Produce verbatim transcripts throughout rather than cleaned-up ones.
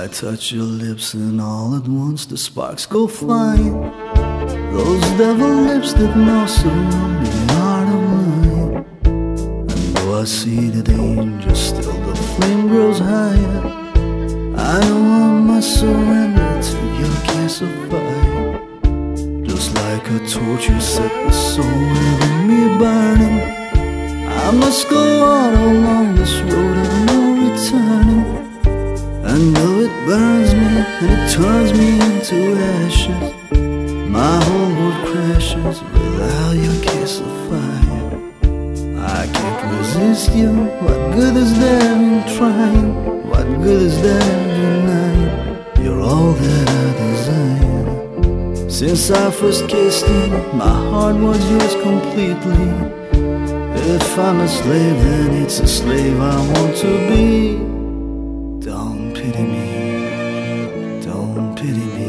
I touch your lips and all at once the sparks go flying. Those devil lips that now surround the heart of mine. And though I see that angel, still the flame grows higher. I know I must surrender to your kiss of fire. Just like a torch you set the soul within me burning. I must go out along this road of no returning. And though it burns me and it turns me into ashes, my whole world crashes without your kiss of fire. I can't resist you. What good is there in trying? What good is there in denying? You're all that I desire. Since I first kissed you, my heart was yours completely. If I'm a slave, then it's a slave I want to be. Don't pity me, don't pity me.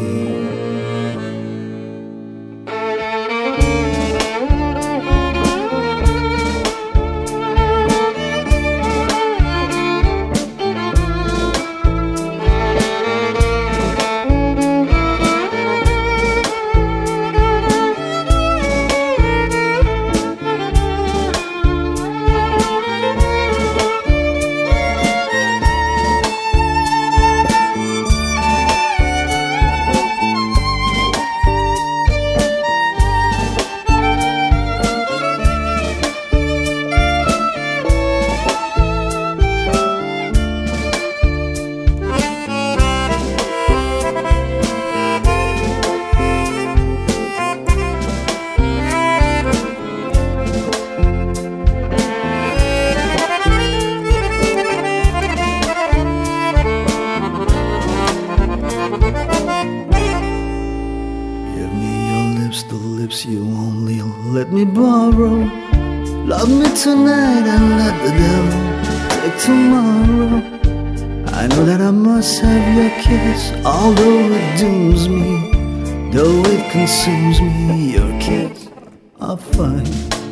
The lips you only let me borrow. Love me tonight and let the devil take tomorrow. I know that I must have your kiss, although it dooms me, though it consumes me. Your kiss of fire.